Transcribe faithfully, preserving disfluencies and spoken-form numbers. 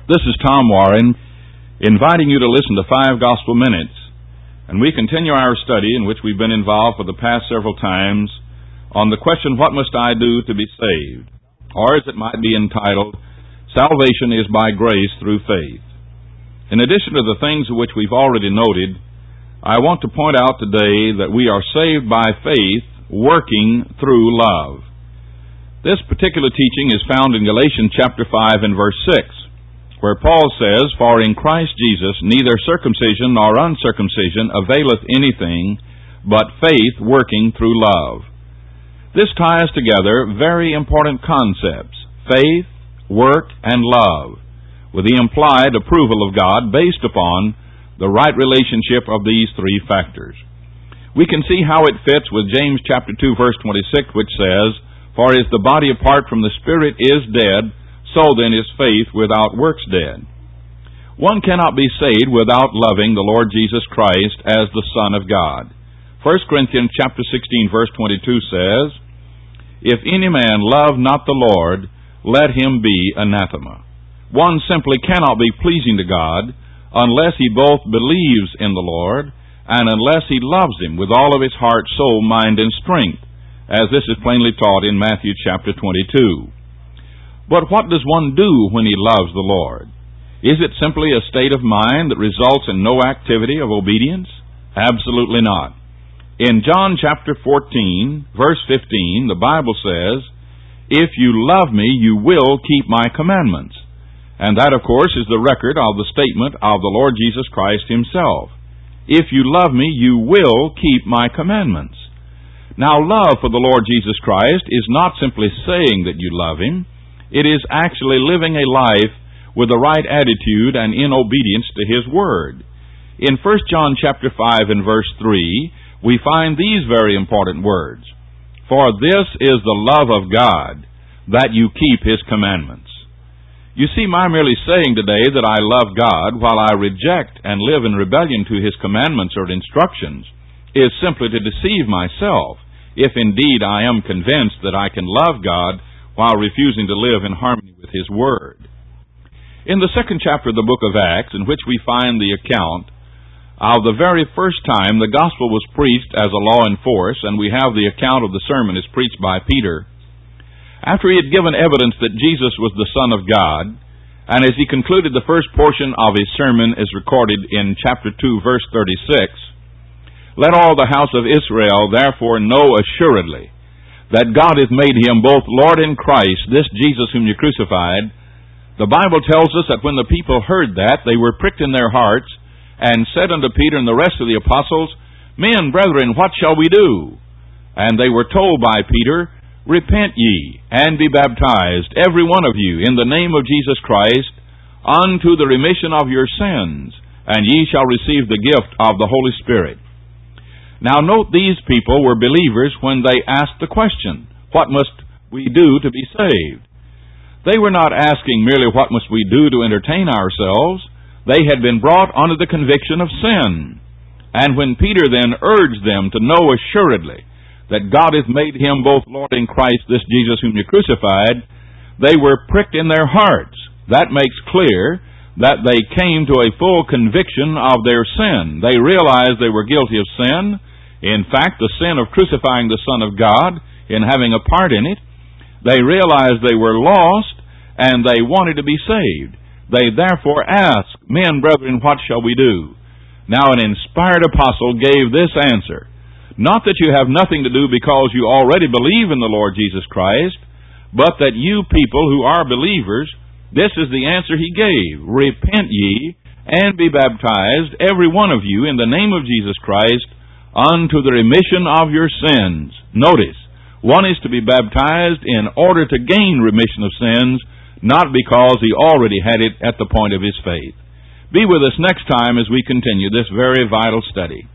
This is Tom Warren, inviting you to listen to Five Gospel Minutes. And we continue our study, in which we've been involved for the past several times, on the question, what must I do to be saved? Or as it might be entitled, Salvation is by grace through faith. In addition to the things which we've already noted, I want to point out today that we are saved by faith, working through love. This particular teaching is found in Galatians chapter five and verse six. Where Paul says, For in Christ Jesus neither circumcision nor uncircumcision availeth anything, but faith working through love. This ties together very important concepts, faith, work, and love, with the implied approval of God based upon the right relationship of these three factors. We can see how it fits with James chapter two, verse twenty-six, which says, For as the body apart from the spirit is dead, so then is faith without works dead. One cannot be saved without loving the Lord Jesus Christ as the Son of God. First Corinthians chapter sixteen, verse twenty-two says, If any man love not the Lord, let him be anathema. One simply cannot be pleasing to God unless he both believes in the Lord and unless he loves Him with all of his heart, soul, mind, and strength, as this is plainly taught in Matthew chapter twenty-two. But what does one do when he loves the Lord? Is it simply a state of mind that results in no activity of obedience? Absolutely not. In John chapter fourteen, verse fifteen, the Bible says, If you love me, you will keep my commandments. And that, of course, is the record of the statement of the Lord Jesus Christ Himself. If you love me, you will keep my commandments. Now, love for the Lord Jesus Christ is not simply saying that you love Him. It is actually living a life with the right attitude and in obedience to His Word. In First John chapter five and verse three, we find these very important words. For this is the love of God, that you keep His commandments. You see, my merely saying today that I love God while I reject and live in rebellion to His commandments or instructions is simply to deceive myself, if indeed I am convinced that I can love God while refusing to live in harmony with His Word. In the second chapter of the book of Acts, in which we find the account of the very first time the gospel was preached as a law in force, and we have the account of the sermon as preached by Peter, after he had given evidence that Jesus was the Son of God, and as he concluded the first portion of his sermon as recorded in chapter two, verse thirty-six, Let all the house of Israel therefore know assuredly that God hath made Him both Lord and Christ, this Jesus whom you crucified. The Bible tells us that when the people heard that, they were pricked in their hearts, and said unto Peter and the rest of the apostles, Men, brethren, what shall we do? And they were told by Peter, Repent ye, and be baptized, every one of you, in the name of Jesus Christ, unto the remission of your sins, and ye shall receive the gift of the Holy Spirit. Now note, these people were believers when they asked the question, What must we do to be saved? They were not asking merely what must we do to entertain ourselves. They had been brought under the conviction of sin. And when Peter then urged them to know assuredly that God hath made Him both Lord and Christ, this Jesus whom you crucified, they were pricked in their hearts. That makes clear that they came to a full conviction of their sin. They realized they were guilty of sin. In fact, the sin of crucifying the Son of God, in having a part in it. They realized they were lost, and they wanted to be saved. They therefore asked, Men, brethren, what shall we do? Now an inspired apostle gave this answer. Not that you have nothing to do because you already believe in the Lord Jesus Christ, but that you people who are believers, this is the answer he gave. Repent ye, and be baptized, every one of you, in the name of Jesus Christ, unto the remission of your sins. Notice, one is to be baptized in order to gain remission of sins, not because he already had it at the point of his faith. Be with us next time as we continue this very vital study.